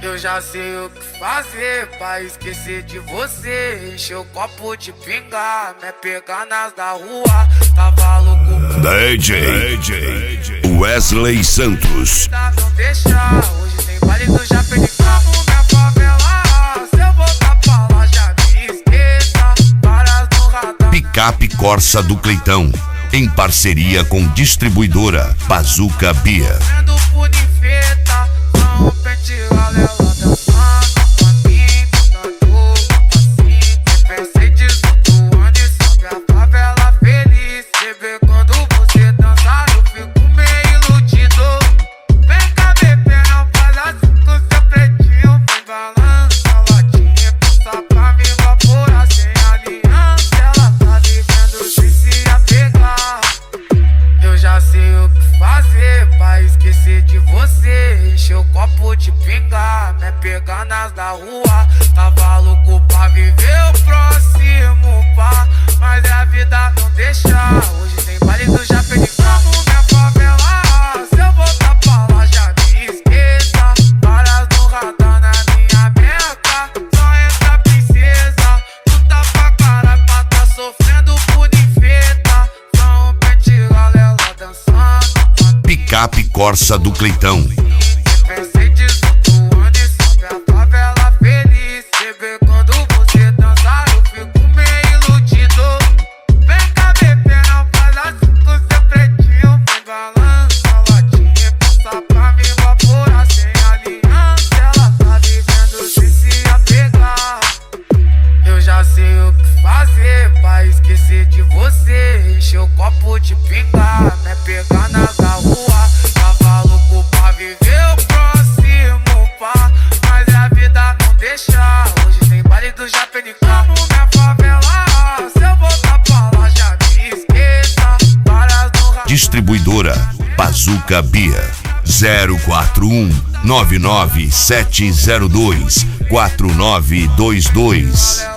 Eu já sei o que fazer pra esquecer de você. Encher o copo de pinga, me pegar nas da rua. Tava louco DJ Wesley Santos. não deixar, hoje tem baile do Japenicão. Minha favela, se eu voltar pra lá já me esqueça. Varas no radar. Picape Corsa do Cleitão, em parceria com distribuidora Bazooka Beer. Vendo punifeta, não pente galela dançando pra mim, dando assim. Pensei desatuando e sobe a favela feliz. Bebê, quando você dançar eu fico meio iludido. Vem cá, bebê, não faz assim com seu pretinho. Vem balança a latinha, passa pra me evaporar sem aliança. Ela tá vivendo sem se apegar. Eu já sei o que fazer pra esquecer de você. Encher o copo de pinga, me pegar nas da rua. Tava louco pra viver o próximo pá, mas a vida não deixa. Hoje tem baile do Japenicão. Minha favela, se eu voltar pra lá já me esqueça. Varas no radar na minha meca, só entra princesa. Luta pra caralho pra tá sofrendo punifeta. Só um pente galela dançando. Picape Corsa do Cleitão. Pensei desatuando e sobe a favela feliz. Bebê, quando você dançar eu fico meio iludido. Vem cá, bebê, não faz assim com seu pretinho. Vem balança a latinha, passa pra me evaporar sem aliança. Ela tá vivendo sem se apegar. Eu já sei o que fazer pra esquecer de você. Encher o copo de pinga, me pegar nas da rua. Tava louco pra viver o próximo pá, mas a vida não deixa. Hoje tem baile do Japenicão. Minha favela, se eu voltar pra lá já me esqueça. Varas no radar. Distribuidora Bazooka Beer. 041 99702 4922.